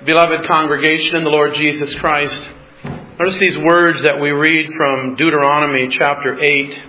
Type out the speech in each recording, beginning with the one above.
Beloved congregation in the Lord Jesus Christ, notice these words that we read from Deuteronomy chapter 8.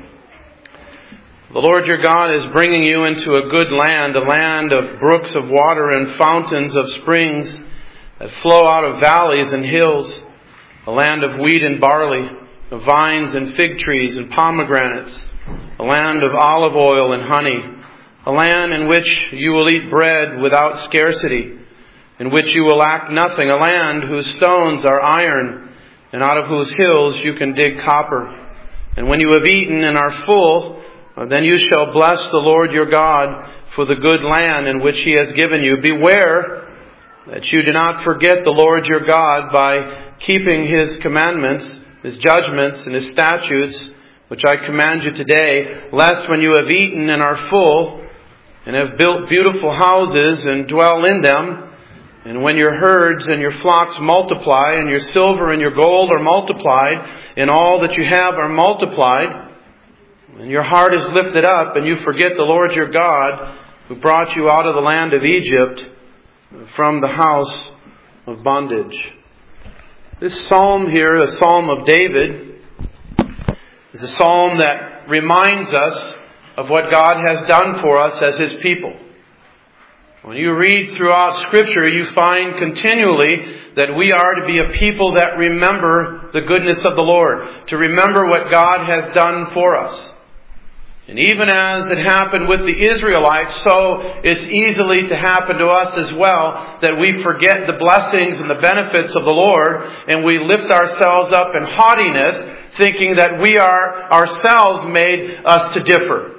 The Lord your God is bringing you into a good land, a land of brooks of water and fountains of springs that flow out of valleys and hills, a land of wheat and barley, of vines and fig trees and pomegranates, a land of olive oil and honey, a land in which you will eat bread without scarcity, in which you will lack nothing, a land whose stones are iron, and out of whose hills you can dig copper. And when you have eaten and are full, then you shall bless the Lord your God for the good land in which He has given you. Beware that you do not forget the Lord your God by keeping His commandments, His judgments, and His statutes, which I command you today, lest when you have eaten and are full, and have built beautiful houses and dwell in them, and when your herds and your flocks multiply, and your silver and your gold are multiplied, and all that you have are multiplied, and your heart is lifted up, and you forget the Lord your God, who brought you out of the land of Egypt from the house of bondage. This psalm here, a psalm of David, is a psalm that reminds us of what God has done for us as His people. When you read throughout Scripture, you find continually that we are to be a people that remember the goodness of the Lord, to remember what God has done for us. And even as it happened with the Israelites, so it's easily to happen to us as well, that we forget the blessings and the benefits of the Lord, and we lift ourselves up in haughtiness, thinking that we are ourselves made us to differ.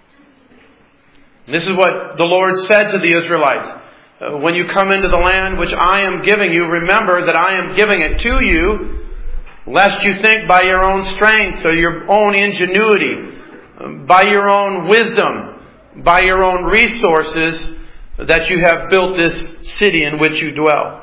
And this is what the Lord said to the Israelites. When you come into the land which I am giving you, remember that I am giving it to you, lest you think by your own strength or your own ingenuity, by your own wisdom, by your own resources, that you have built this city in which you dwell.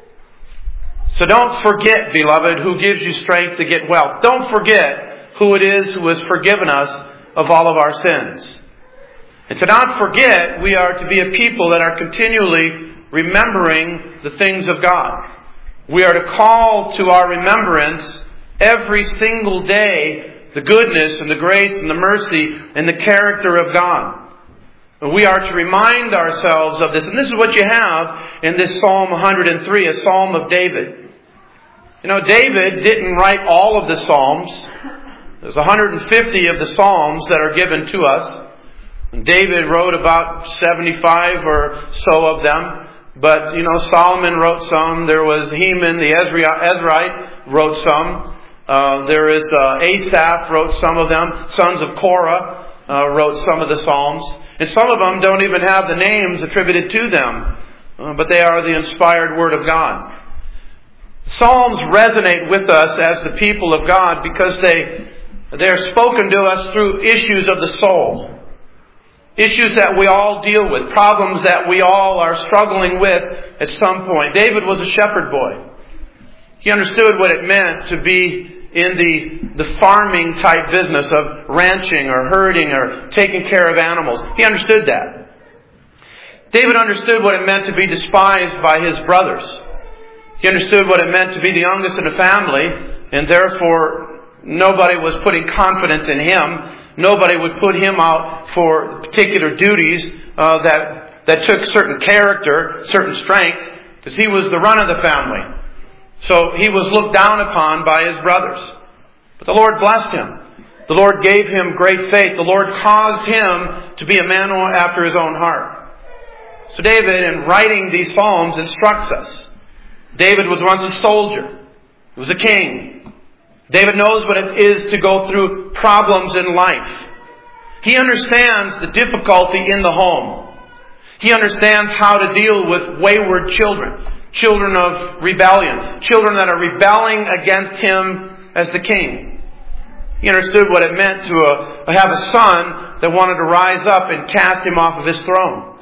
So don't forget, beloved, who gives you strength to get wealth. Don't forget who it is who has forgiven us of all of our sins. And to not forget, we are to be a people that are continually remembering the things of God. We are to call to our remembrance every single day the goodness and the grace and the mercy and the character of God. And we are to remind ourselves of this. And this is what you have in this Psalm 103, a Psalm of David. You know, David didn't write all of the Psalms. There's 150 of the Psalms that are given to us. And David wrote about 75 or so of them. But, Solomon wrote some. There was Heman, the Ezrahite, wrote some. There is Asaph wrote some of them. Sons of Korah wrote some of the Psalms. And some of them don't even have the names attributed to them. But they are the inspired Word of God. Psalms resonate with us as the people of God because they are spoken to us through issues of the soul. Issues that we all deal with. Problems that we all are struggling with at some point. David was a shepherd boy. He understood what it meant to be in the farming type business of ranching or herding or taking care of animals. He understood that. David understood what it meant to be despised by his brothers. He understood what it meant to be the youngest in a family, and therefore nobody was putting confidence in him. Nobody would put him out for particular duties that took certain character, certain strength, because he was the run of the family. So he was looked down upon by his brothers. But the Lord blessed him. The Lord gave him great faith. The Lord caused him to be a man after His own heart. So David, in writing these Psalms, instructs us. David was once a soldier. He was a king. David knows what it is to go through problems in life. He understands the difficulty in the home. He understands how to deal with wayward children. Children of rebellion. Children that are rebelling against him as the king. He understood what it meant to have a son that wanted to rise up and cast him off of his throne.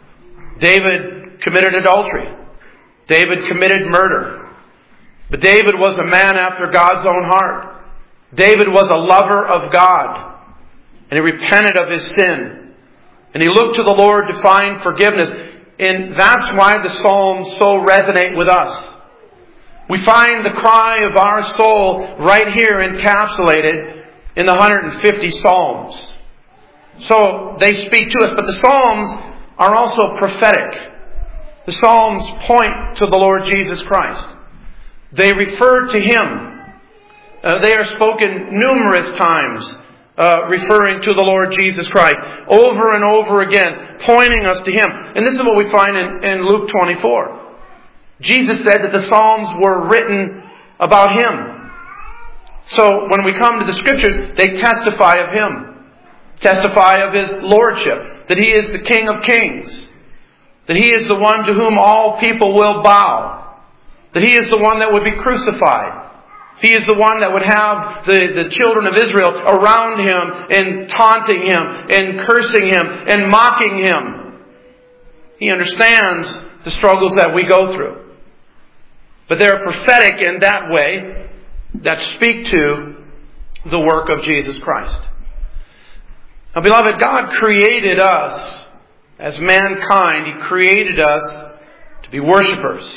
David committed adultery. David committed murder. But David was a man after God's own heart. David was a lover of God. And he repented of his sin. And he looked to the Lord to find forgiveness. And that's why the Psalms so resonate with us. We find the cry of our soul right here encapsulated in the 150 Psalms. So they speak to us, but the Psalms are also prophetic. The Psalms point to the Lord Jesus Christ. They refer to Him. They are spoken numerous times, referring to the Lord Jesus Christ, over and over again, pointing us to Him. And this is what we find in Luke 24. Jesus said that the Psalms were written about Him. So when we come to the Scriptures, they testify of Him. Testify of His Lordship. That He is the King of Kings. That He is the one to whom all people will bow. That He is the one that would be crucified. He is the one that would have the children of Israel around Him and taunting Him and cursing Him and mocking Him. He understands the struggles that we go through. But they're prophetic in that way that speak to the work of Jesus Christ. Now, beloved, God created us as mankind. He created us to be worshipers.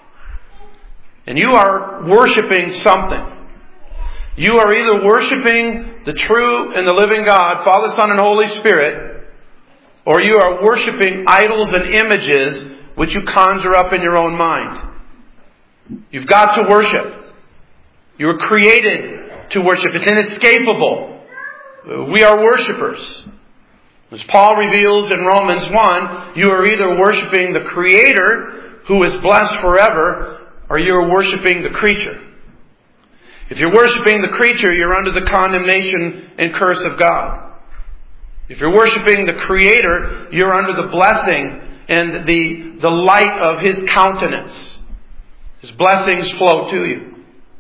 And you are worshiping something. You are either worshiping the true and the living God, Father, Son, and Holy Spirit, or you are worshiping idols and images which you conjure up in your own mind. You've got to worship. You were created to worship. It's inescapable. We are worshipers. As Paul reveals in Romans 1, you are either worshiping the Creator, who is blessed forever, or you are worshiping the creature. If you're worshiping the creature, you're under the condemnation and curse of God. If you're worshiping the Creator, you're under the blessing and the light of His countenance. His blessings flow to you.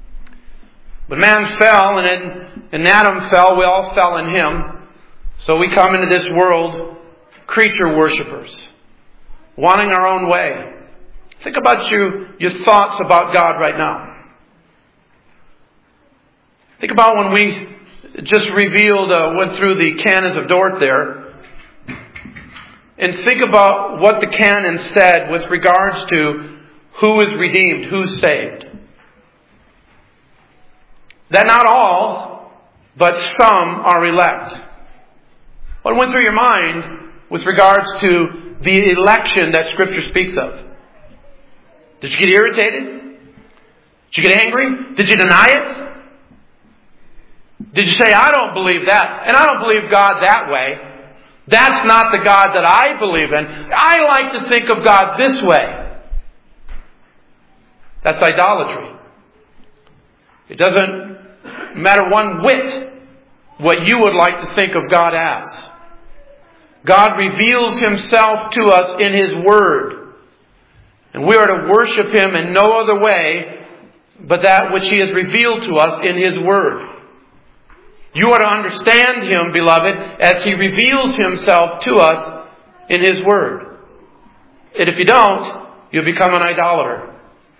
But man fell, and Adam fell. We all fell in him. So we come into this world creature worshipers, wanting our own way. Think about your thoughts about God right now. Think about when we just went through the canons of Dort there. And think about what the canon said with regards to who is redeemed, who's saved. That not all, but some are elect. What went through your mind with regards to the election that Scripture speaks of? Did you get irritated? Did you get angry? Did you deny it? Did you say, I don't believe that, and I don't believe God that way? That's not the God that I believe in. I like to think of God this way. That's idolatry. It doesn't matter one whit what you would like to think of God as. God reveals Himself to us in His Word. And we are to worship Him in no other way but that which He has revealed to us in His Word. You are to understand Him, beloved, as He reveals Himself to us in His Word. And if you don't, you'll become an idolater.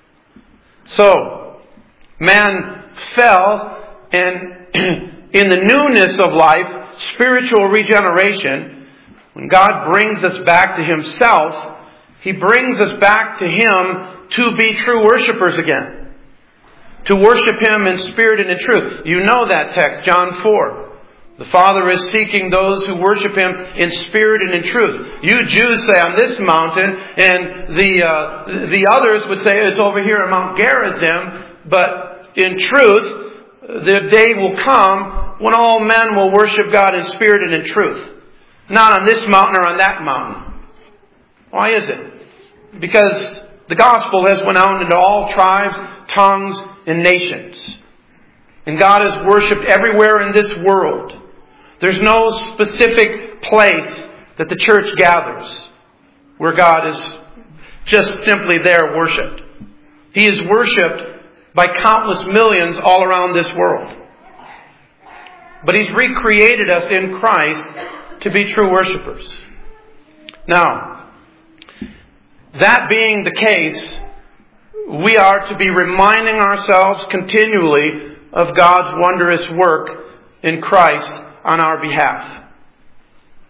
So, man fell, and in the newness of life, spiritual regeneration, when God brings us back to Himself, He brings us back to Him to be true worshipers again. To worship Him in spirit and in truth. You know that text, John 4. The Father is seeking those who worship Him in spirit and in truth. You Jews say on this mountain, and the others would say it's over here on Mount Gerizim. But in truth, the day will come when all men will worship God in spirit and in truth. Not on this mountain or on that mountain. Why is it? Because the gospel has went out into all tribes, tongues, and nations. And God is worshipped everywhere in this world. There's no specific place that the church gathers where God is just simply there worshipped. He is worshipped by countless millions all around this world. But He's recreated us in Christ to be true worshipers. Now, that being the case, we are to be reminding ourselves continually of God's wondrous work in Christ on our behalf.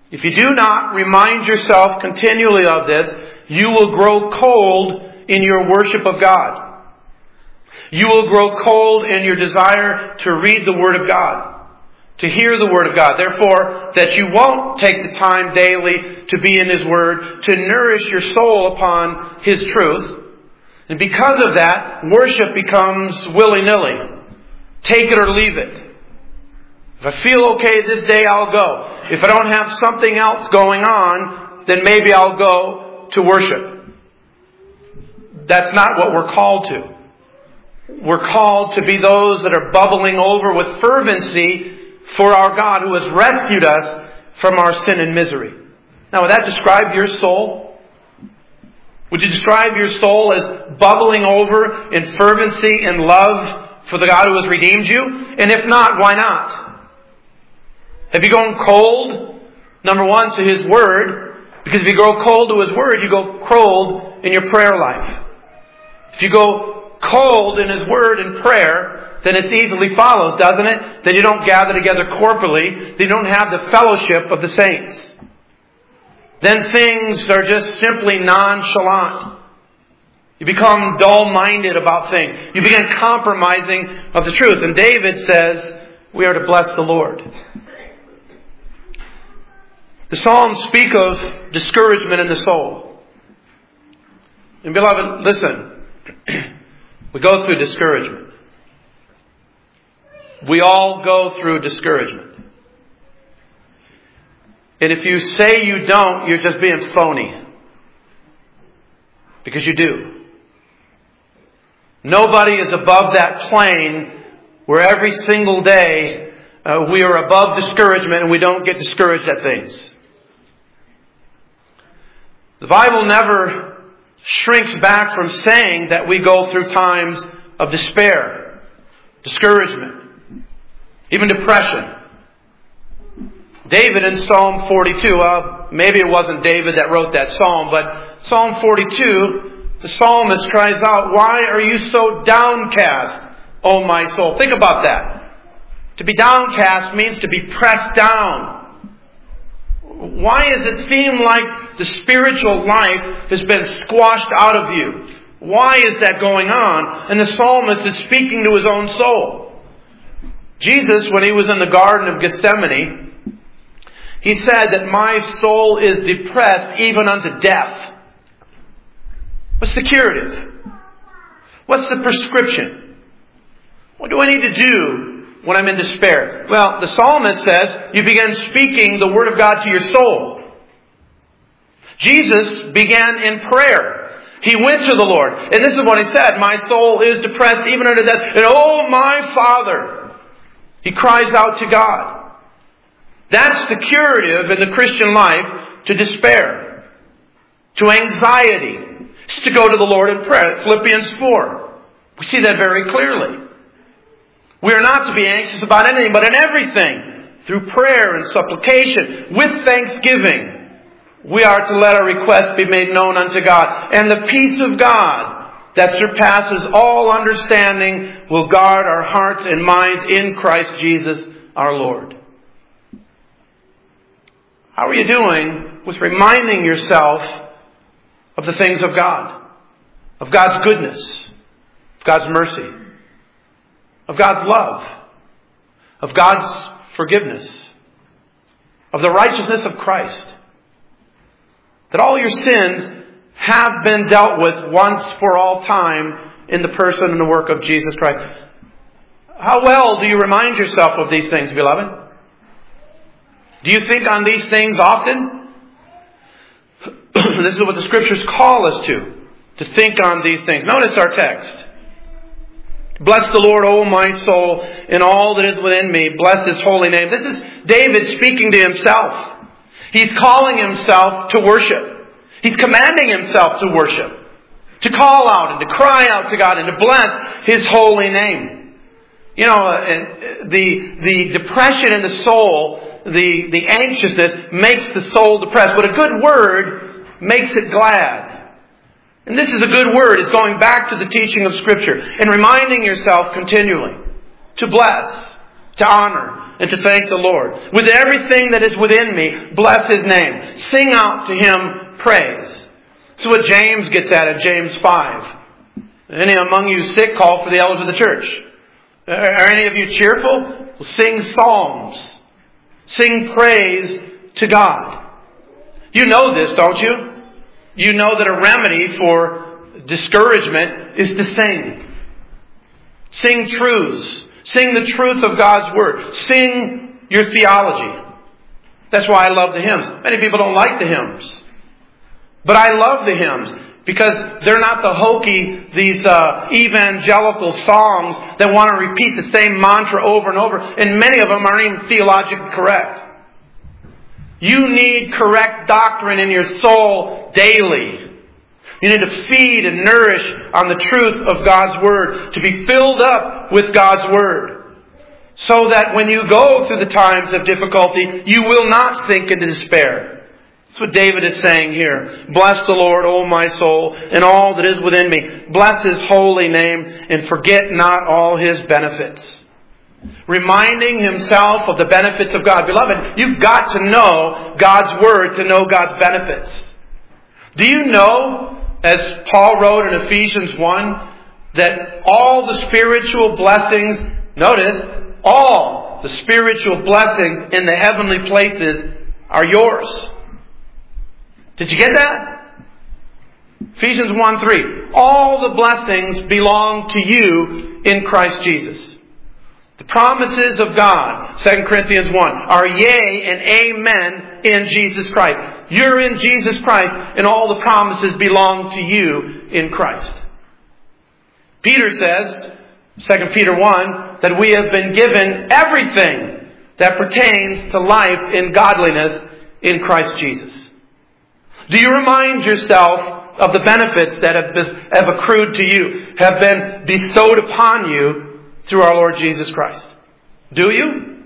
if you do not remind yourself continually of this, you will grow cold in your worship of God. You will grow cold in your desire to read the Word of God, to hear the Word of God. Therefore, that you won't take the time daily to be in His Word, to nourish your soul upon His truth. And because of that, worship becomes willy-nilly. Take it or leave it. If I feel okay this day, I'll go. If I don't have something else going on, then maybe I'll go to worship. That's not what we're called to. We're called to be those that are bubbling over with fervency for our God who has rescued us from our sin and misery. Now, would that describe your soul? Would you describe your soul as bubbling over in fervency and love for the God who has redeemed you? And if not, why not? Have you gone cold, number one, to His Word? Because if you go cold to His Word, you go cold in your prayer life. If you go cold in His Word and prayer, then it easily follows, doesn't it? Then you don't gather together corporately. Then you don't have the fellowship of the saints. Then things are just simply nonchalant. You become dull-minded about things. You begin compromising of the truth. And David says, we are to bless the Lord. The Psalms speak of discouragement in the soul. And beloved, listen. We go through discouragement. We all go through discouragement. And if you say you don't, you're just being phony. Because you do. Nobody is above that plane where every single day we are above discouragement and we don't get discouraged at things. The Bible never shrinks back from saying that we go through times of despair, discouragement, even depression. David in Psalm 42, maybe it wasn't David that wrote that psalm, but Psalm 42, the psalmist cries out, "Why are you so downcast, O my soul?" Think about that. To be downcast means to be pressed down. Why does it seem like the spiritual life has been squashed out of you? Why is that going on? And the psalmist is speaking to his own soul. Jesus, when He was in the Garden of Gethsemane, He said that my soul is depressed even unto death. What's the curative? What's the prescription? What do I need to do when I'm in despair? Well, the psalmist says you begin speaking the Word of God to your soul. Jesus began in prayer. He went to the Lord. And this is what He said, my soul is depressed even unto death. And oh my Father, He cries out to God. That's the curative in the Christian life to despair, to anxiety. It's to go to the Lord in prayer. Philippians 4. We see that very clearly. We are not to be anxious about anything, but in everything, through prayer and supplication, with thanksgiving, we are to let our requests be made known unto God. And the peace of God that surpasses all understanding will guard our hearts and minds in Christ Jesus our Lord. How are you doing with reminding yourself of the things of God? Of God's goodness, of God's mercy, of God's love, of God's forgiveness, of the righteousness of Christ. That all your sins have been dealt with once for all time in the person and the work of Jesus Christ. How well do you remind yourself of these things, beloved? Do you think on these things often? This is what the Scriptures call us to think on these things. Notice our text. Bless the Lord, O my soul, and all that is within me. Bless His holy name. This is David speaking to himself. He's calling himself to worship. He's commanding himself to worship. To call out and to cry out to God and to bless His holy name. You know, the depression in the soul, the anxiousness makes the soul depressed. But a good word makes it glad. And this is a good word. It's going back to the teaching of Scripture and reminding yourself continually to bless, to honor, and to thank the Lord. With everything that is within me, bless His name. Sing out to Him praise. This is what James gets at James 5. Any among you sick, call for the elders of the church. Are any of you cheerful? Well, sing psalms. Sing praise to God. You know this, don't you? You know that a remedy for discouragement is to sing. Sing truths. Sing the truth of God's Word. Sing your theology. That's why I love the hymns. Many people don't like the hymns. But I love the hymns because they're not the hokey, these evangelical songs that want to repeat the same mantra over and over. And many of them aren't even theologically correct. You need correct doctrine in your soul daily. You need to feed and nourish on the truth of God's Word, to be filled up with God's Word, so that when you go through the times of difficulty, you will not sink into despair. That's what David is saying here. Bless the Lord, O my soul, and all that is within me. Bless His holy name, and forget not all His benefits. Reminding himself of the benefits of God. Beloved, you've got to know God's Word to know God's benefits. Do you know, as Paul wrote in Ephesians 1, that all the spiritual blessings, notice, all the spiritual blessings in the heavenly places are yours? Did you get that? Ephesians 1:3. All the blessings belong to you in Christ Jesus. The promises of God, 2 Corinthians 1, are yea and amen in Jesus Christ. You're in Jesus Christ, and all the promises belong to you in Christ. Peter says, 2 Peter 1, that we have been given everything that pertains to life and godliness in Christ Jesus. Do you remind yourself of the benefits that have accrued to you, have been bestowed upon you through our Lord Jesus Christ? Do you?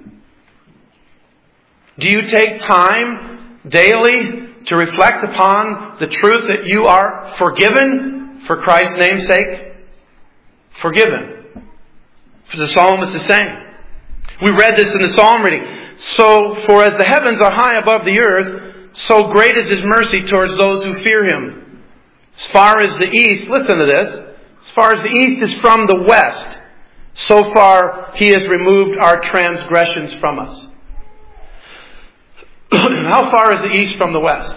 Do you take time daily to reflect upon the truth that you are forgiven for Christ's name's sake? Forgiven. For the psalmist is saying. We read this in the psalm reading. So, for as the heavens are high above the earth, so great is His mercy towards those who fear Him. As far as the east, listen to this, as far as the east is from the west, so far He has removed our transgressions from us. How far is the east from the west?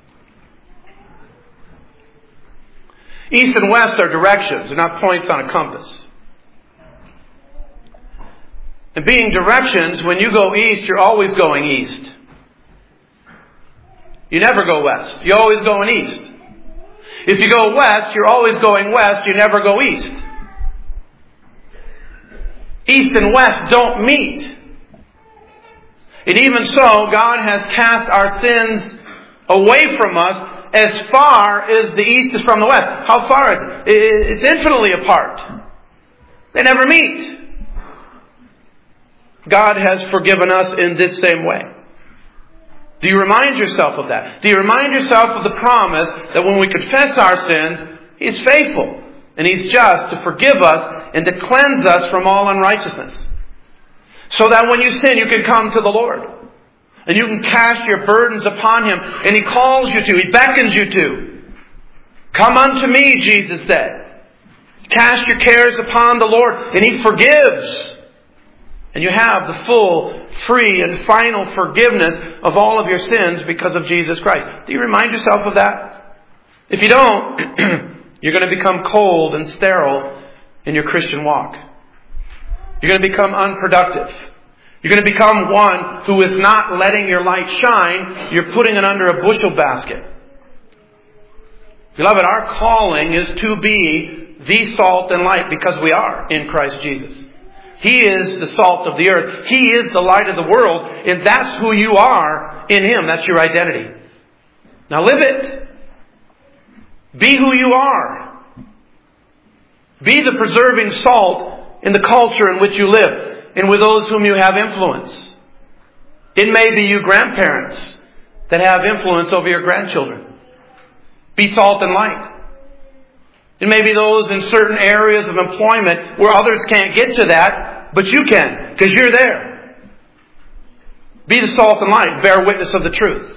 East and west are directions, they're not points on a compass. And being directions, when you go east, you're always going east. You never go west. You're always going east. If you go west, you're always going west. You never go east. East and west don't meet. And even so, God has cast our sins away from us as far as the east is from the west. How far is it? It's infinitely apart. They never meet. God has forgiven us in this same way. Do you remind yourself of that? Do you remind yourself of the promise that when we confess our sins, He's faithful and He's just to forgive us and to cleanse us from all unrighteousness? So that when you sin, you can come to the Lord. And you can cast your burdens upon Him. And He calls you to, He beckons you to. Come unto me, Jesus said. Cast your cares upon the Lord, and He forgives. And you have the full, free, and final forgiveness of all of your sins because of Jesus Christ. Do you remind yourself of that? If you don't, you're going to become cold and sterile in your Christian walk. You're going to become unproductive. You're going to become one who is not letting your light shine. You're putting it under a bushel basket. Beloved, our calling is to be the salt and light because we are in Christ Jesus. He is the salt of the earth. He is the light of the world. And that's who you are in Him. That's your identity. Now live it. Be who you are. Be the preserving salt in the culture in which you live and with those whom you have influence. It may be you grandparents that have influence over your grandchildren. Be salt and light. It may be those in certain areas of employment where others can't get to that, but you can, because you're there. Be the salt and light. Bear witness of the truth.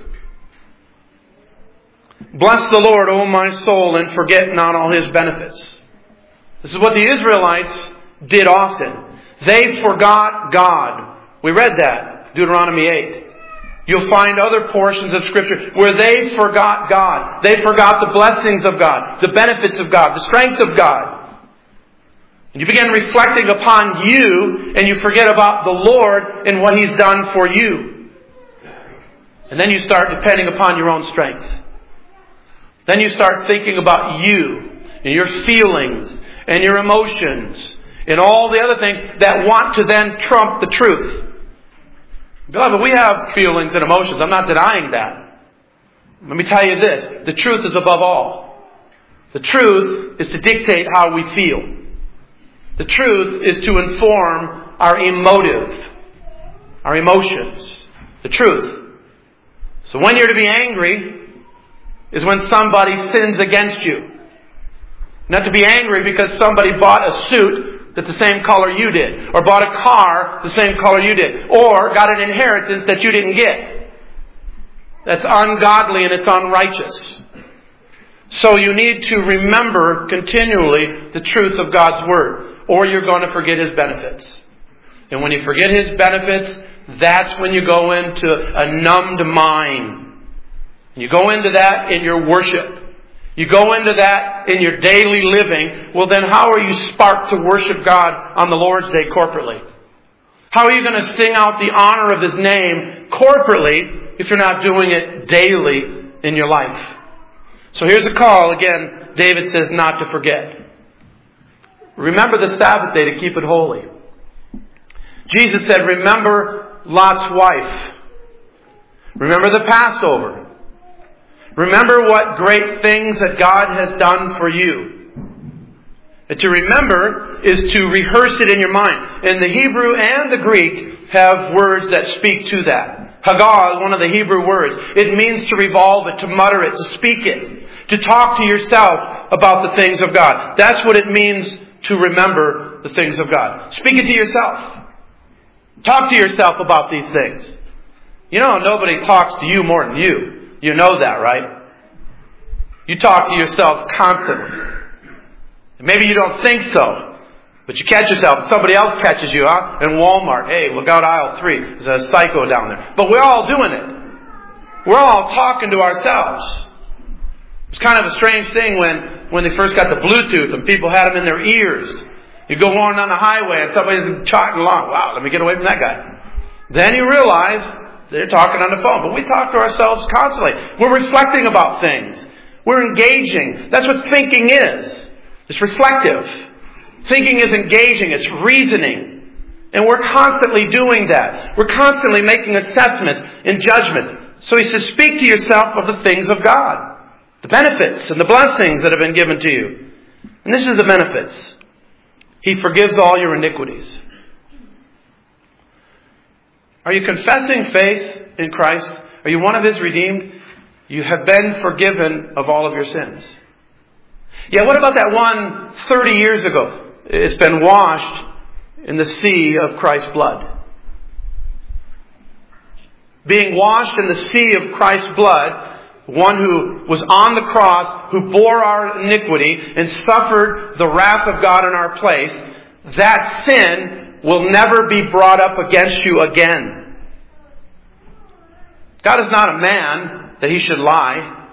Bless the Lord, O my soul, and forget not all His benefits. This is what the Israelites did often. They forgot God. We read that, Deuteronomy 8. You'll find other portions of Scripture where they forgot God. They forgot the blessings of God, the benefits of God, the strength of God. And you begin reflecting upon you, and you forget about the Lord and what He's done for you. And then you start depending upon your own strength. Then you start thinking about you and your feelings and your emotions and all the other things that want to then trump the truth. Beloved, we have feelings and emotions. I'm not denying that. Let me tell you this. The truth is above all. The truth is to dictate how we feel. The truth is to inform our emotive, our emotions. The truth. So when you're to be angry is when somebody sins against you. Not to be angry because somebody bought a suit that's the same color you did, or bought a car the same color you did, or got an inheritance that you didn't get. That's ungodly and it's unrighteous. So you need to remember continually the truth of God's Word, or you're going to forget His benefits. And when you forget His benefits, that's when you go into a numbed mind. You go into that in your worship. You go into that in your daily living. Well, then how are you sparked to worship God on the Lord's Day corporately? How are you going to sing out the honor of His name corporately if you're not doing it daily in your life? So here's a call. Again, David says not to forget. Remember the Sabbath day to keep it holy. Jesus said, remember Lot's wife. Remember the Passover. Remember what great things that God has done for you. And to remember is to rehearse it in your mind. And the Hebrew and the Greek have words that speak to that. Hagah is one of the Hebrew words. It means to revolve it, to mutter it, to speak it, to talk to yourself about the things of God. That's what it means to remember the things of God. Speak it to yourself. Talk to yourself about these things. You know, nobody talks to you more than you. You know that, right? You talk to yourself constantly. Maybe you don't think so, but you catch yourself. Somebody else catches you, huh? In Walmart. Hey, look out aisle 3. There's a psycho down there. But we're all doing it. We're all talking to ourselves. It's kind of a strange thing when they first got the Bluetooth and people had them in their ears. You go on the highway and somebody's chatting along. Wow, let me get away from that guy. Then you realize they're talking on the phone. But we talk to ourselves constantly. We're reflecting about things. We're engaging. That's what thinking is. It's reflective. Thinking is engaging. It's reasoning. And we're constantly doing that. We're constantly making assessments and judgments. So he says, speak to yourself of the things of God. The benefits and the blessings that have been given to you. And this is the benefits. He forgives all your iniquities. Are you confessing faith in Christ? Are you one of His redeemed? You have been forgiven of all of your sins. Yeah, what about that one 30 years ago? It's been washed in the sea of Christ's blood. Being washed in the sea of Christ's blood, one who was on the cross, who bore our iniquity and suffered the wrath of God in our place, that sin will never be brought up against you again. God is not a man that He should lie.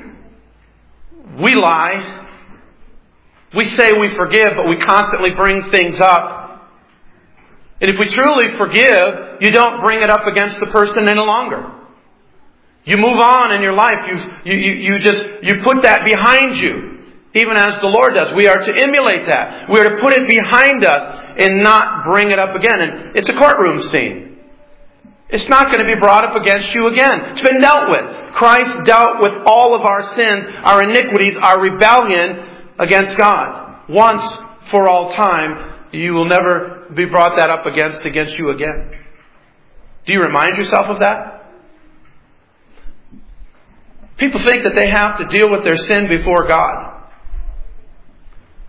We lie. We say we forgive, but we constantly bring things up. And if we truly forgive, you don't bring it up against the person any longer. You move on in your life. You put that behind you, even as the Lord does. We are to emulate that. We are to put it behind us and not bring it up again. And it's a courtroom scene. It's not going to be brought up against you again. It's been dealt with. Christ dealt with all of our sins, our iniquities, our rebellion against God. Once for all time, you will never be brought that up against you again. Do you remind yourself of that? People think that they have to deal with their sin before God.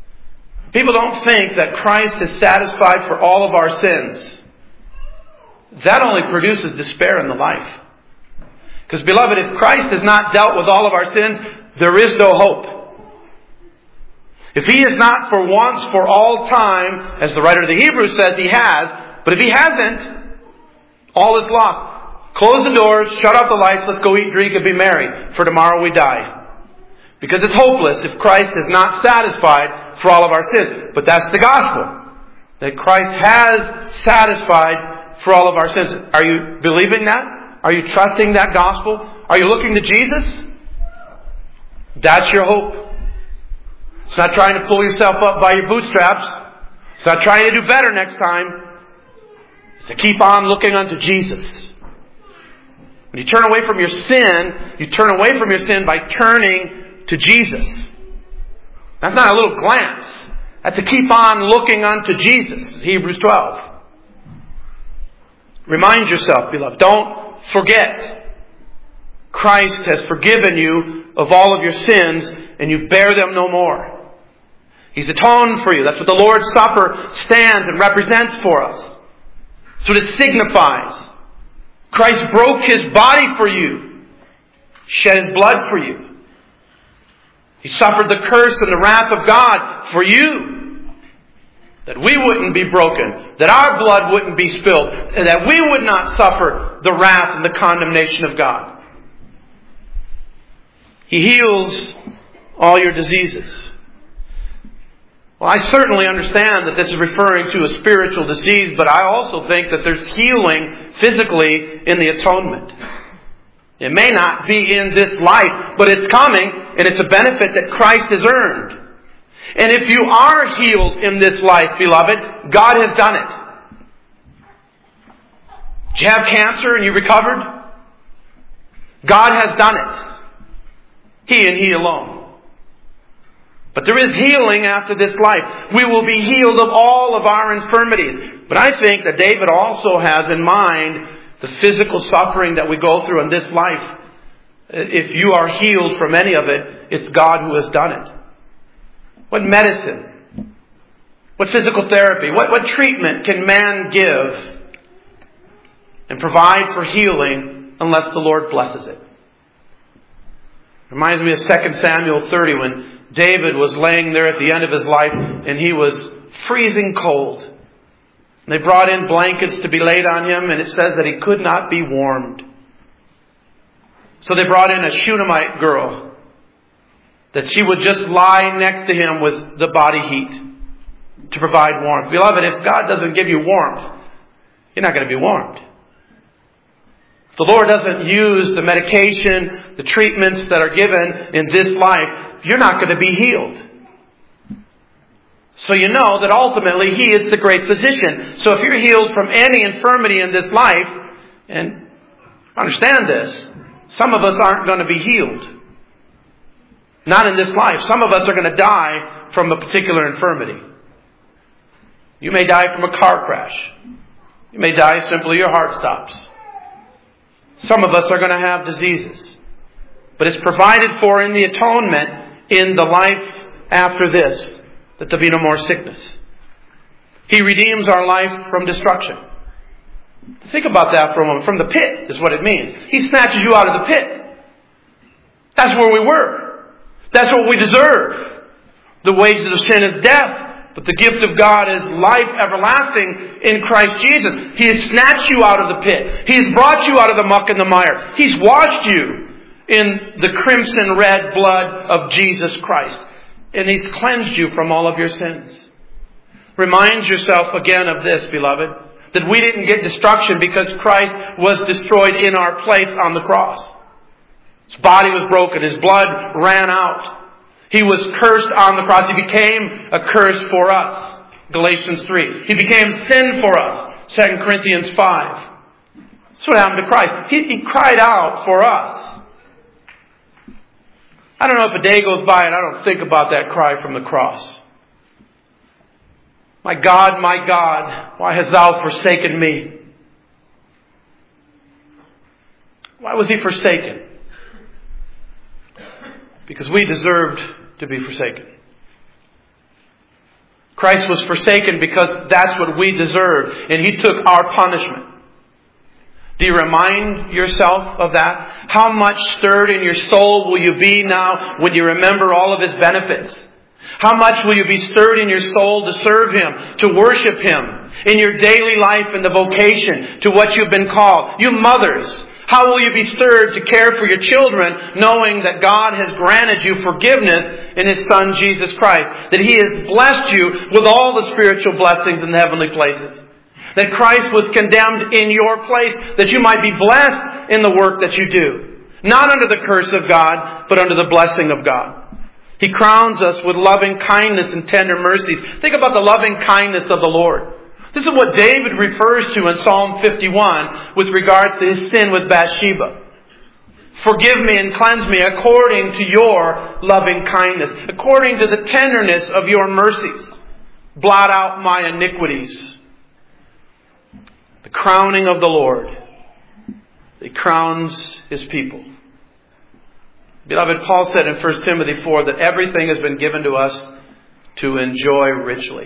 People don't think that Christ is satisfied for all of our sins. that only produces despair in the life. Because, beloved, if Christ has not dealt with all of our sins, there is no hope. If He is not for once, for all time, as the writer of the Hebrews says He has, but if He hasn't, all is lost. Close the doors, shut off the lights, let's go eat, drink, and be merry, for tomorrow we die. Because it's hopeless if Christ is not satisfied for all of our sins. But that's the gospel. That Christ has satisfied for all of our sins. Are you believing that? Are you trusting that gospel? Are you looking to Jesus? That's your hope. It's not trying to pull yourself up by your bootstraps. It's not trying to do better next time. It's to keep on looking unto Jesus. When you turn away from your sin, you turn away from your sin by turning to Jesus. That's not a little glance. That's to keep on looking unto Jesus. Hebrews 12. Remind yourself, beloved. Don't forget. Christ has forgiven you of all of your sins, and you bear them no more. He's atoned for you. That's what the Lord's Supper stands and represents for us. That's what it signifies. Christ broke His body for you, shed His blood for you. He suffered the curse and the wrath of God for you, that we wouldn't be broken, that our blood wouldn't be spilled, and that we would not suffer the wrath and the condemnation of God. He heals all your diseases. Well, I certainly understand that this is referring to a spiritual disease, but I also think that there's healing physically in the atonement. It may not be in this life, but it's coming, and it's a benefit that Christ has earned. And if you are healed in this life, beloved, God has done it. Did you have cancer and you recovered? God has done it. He and He alone. But there is healing after this life. We will be healed of all of our infirmities. But I think that David also has in mind the physical suffering that we go through in this life. If you are healed from any of it, it's God who has done it. What medicine? What physical therapy? What treatment can man give and provide for healing unless the Lord blesses it? Reminds me of 2 Samuel 30 when David was laying there at the end of his life and he was freezing cold. And they brought in blankets to be laid on him, and it says that he could not be warmed. So they brought in a Shunammite girl, that she would just lie next to him with the body heat to provide warmth. Beloved, if God doesn't give you warmth, you're not going to be warmed. If the Lord doesn't use the medication, the treatments that are given in this life, you're not going to be healed. So you know that ultimately He is the great physician. So if you're healed from any infirmity in this life, and understand this, some of us aren't going to be healed. Not in this life. Some of us are going to die from a particular infirmity. You may die from a car crash. You may die simply your heart stops. Some of us are going to have diseases. But it's provided for in the atonement in the life after this, that there'll be no more sickness. He redeems our life from destruction. Think about that for a moment. From the pit is what it means. He snatches you out of the pit. That's where we were. That's what we deserve. The wages of sin is death, but the gift of God is life everlasting in Christ Jesus. He has snatched you out of the pit. He has brought you out of the muck and the mire. He's washed you in the crimson red blood of Jesus Christ. And He's cleansed you from all of your sins. Remind yourself again of this, beloved, that we didn't get destruction because Christ was destroyed in our place on the cross. His body was broken. His blood ran out. He was cursed on the cross. He became a curse for us. Galatians 3. He became sin for us. 2 Corinthians 5. That's what happened to Christ. He cried out for us. I don't know if a day goes by and I don't think about that cry from the cross. My God, why hast Thou forsaken me? Why was He forsaken? Because we deserved to be forsaken. Christ was forsaken because that's what we deserved. And He took our punishment. Do you remind yourself of that? How much stirred in your soul will you be now when you remember all of His benefits? How much will you be stirred in your soul to serve Him, to worship Him in your daily life and the vocation to what you've been called? You mothers, how will you be stirred to care for your children, knowing that God has granted you forgiveness in His Son, Jesus Christ? That He has blessed you with all the spiritual blessings in the heavenly places. That Christ was condemned in your place, that you might be blessed in the work that you do. Not under the curse of God, but under the blessing of God. He crowns us with loving kindness and tender mercies. Think about the loving kindness of the Lord. This is what David refers to in Psalm 51 with regards to his sin with Bathsheba. Forgive me and cleanse me according to your loving kindness, according to the tenderness of your mercies. Blot out my iniquities. The crowning of the Lord. He crowns His people. Beloved, Paul said in 1 Timothy 4 that everything has been given to us to enjoy richly.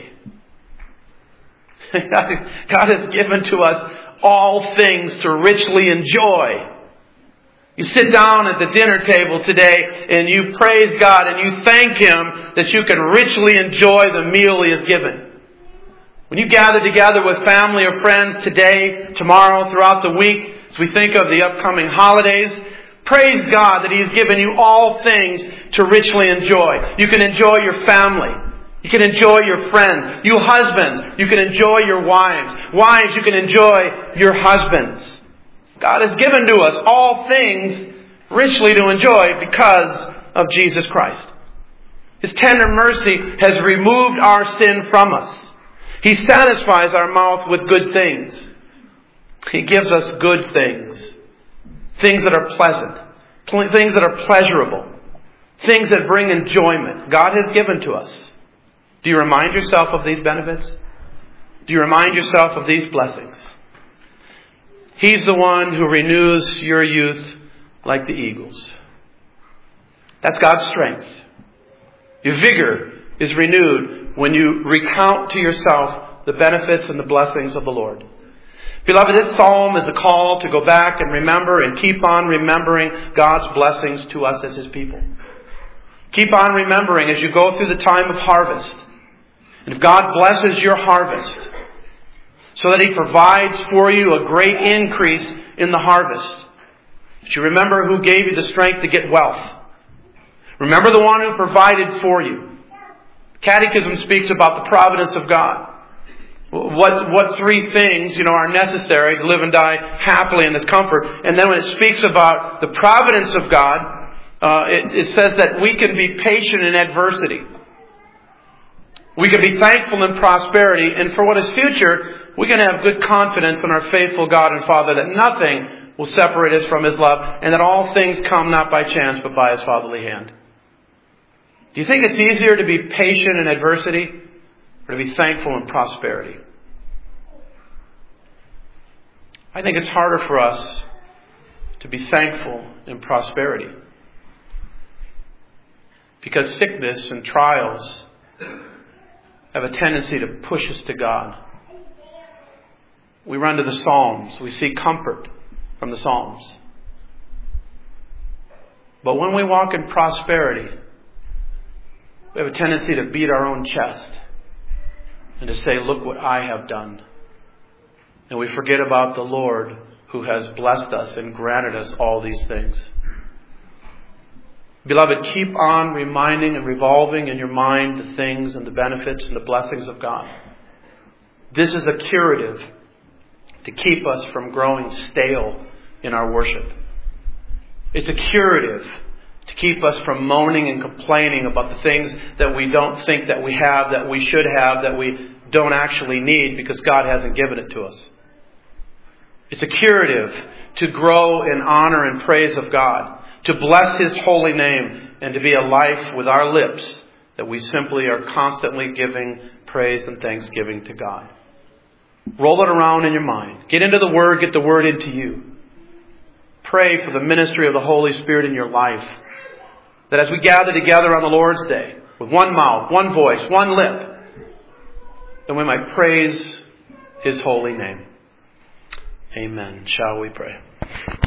God has given to us all things to richly enjoy. You sit down at the dinner table today and you praise God and you thank Him that you can richly enjoy the meal He has given. When you gather together with family or friends today, tomorrow, throughout the week, as we think of the upcoming holidays, praise God that He has given you all things to richly enjoy. You can enjoy your family. You can enjoy your friends. You husbands, you can enjoy your wives. Wives, you can enjoy your husbands. God has given to us all things richly to enjoy because of Jesus Christ. His tender mercy has removed our sin from us. He satisfies our mouth with good things. He gives us good things. Things that are pleasant. Things that are pleasurable. Things that bring enjoyment. God has given to us. Do you remind yourself of these benefits? Do you remind yourself of these blessings? He's the one who renews your youth like the eagles. That's God's strength. Your vigor is renewed when you recount to yourself the benefits and the blessings of the Lord. Beloved, this psalm is a call to go back and remember and keep on remembering God's blessings to us as His people. Keep on remembering as you go through the time of harvest. And if God blesses your harvest so that He provides for you a great increase in the harvest, that you remember who gave you the strength to get wealth. Remember the one who provided for you. Catechism speaks about the providence of God. What three things, are necessary to live and die happily in this comfort. And then when it speaks about the providence of God, it says that we can be patient in adversity. We can be thankful in prosperity. And for what is future, we can have good confidence in our faithful God and Father that nothing will separate us from His love and that all things come not by chance but by His fatherly hand. Do you think it's easier to be patient in adversity or to be thankful in prosperity? I think it's harder for us to be thankful in prosperity. Because sickness and trials have a tendency to push us to God. We run to the Psalms. We seek comfort from the Psalms. But when we walk in prosperity, we have a tendency to beat our own chest and to say, look what I have done. And we forget about the Lord who has blessed us and granted us all these things. Beloved, keep on reminding and revolving in your mind the things and the benefits and the blessings of God. This is a curative to keep us from growing stale in our worship. It's a curative to keep us from moaning and complaining about the things that we don't think that we have, that we should have, that we don't actually need because God hasn't given it to us. It's a curative to grow in honor and praise of God, to bless His holy name, and to be a life with our lips that we simply are constantly giving praise and thanksgiving to God. Roll it around in your mind. Get into the Word, get the Word into you. Pray for the ministry of the Holy Spirit in your life. That as we gather together on the Lord's Day, with one mouth, one voice, one lip, then we might praise His holy name. Amen. Shall we pray?